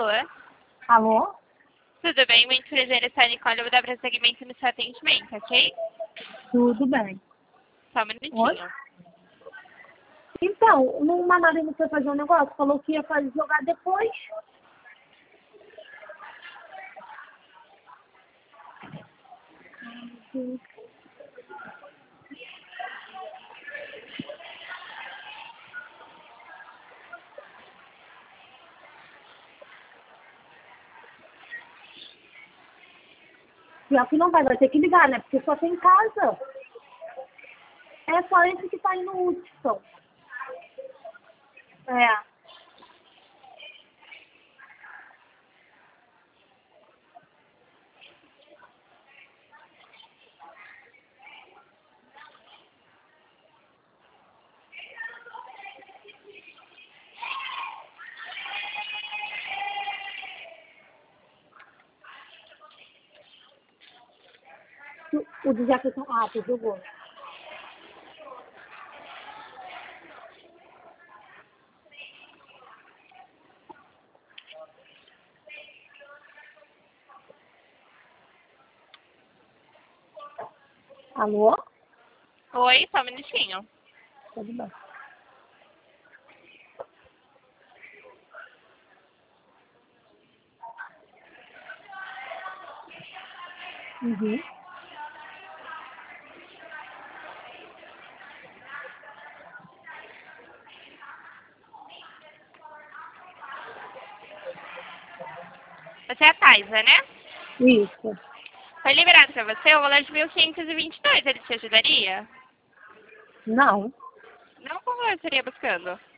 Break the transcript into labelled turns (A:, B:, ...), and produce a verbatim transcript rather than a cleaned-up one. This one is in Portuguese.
A: Alô?
B: Tudo bem? Muito prazer, eu sou a Nicole, eu vou dar prosseguimento no seu atendimento, ok?
A: Tudo bem.
B: Só um
A: Oi?
B: minutinho.
A: Então, não mandaram você fazer um negócio? Falou que ia fazer, jogar depois. Sim. Pior que não vai, vai ter que ligar, né? Porque só tem casa. É só esse que tá aí no Hudson. É. O de Jefferson. Ah, tu jogou. Alô?
B: Oi, só um minutinho.
A: Tudo bem. Uhum.
B: Você é a Taisa, né?
A: Isso.
B: Foi liberado pra você o valor de mil quinhentos e vinte e dois, ele te ajudaria?
A: Não.
B: Não, como eu estaria buscando?